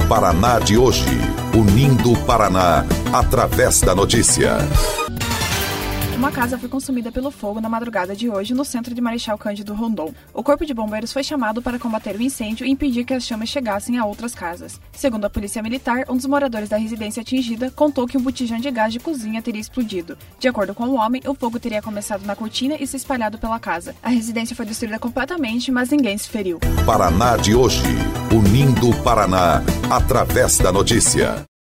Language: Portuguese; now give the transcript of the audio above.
Paraná de hoje, unindo o Paraná através da notícia. Uma casa foi consumida pelo fogo na madrugada de hoje no centro de Marechal Cândido Rondon. O corpo de bombeiros foi chamado para combater o incêndio e impedir que as chamas chegassem a outras casas. Segundo a polícia militar, um dos moradores da residência atingida contou que um botijão de gás de cozinha teria explodido. De acordo com o homem, o fogo teria começado na cortina e se espalhado pela casa. A residência foi destruída completamente, mas ninguém se feriu. Paraná de hoje, unindo o Paraná através da notícia.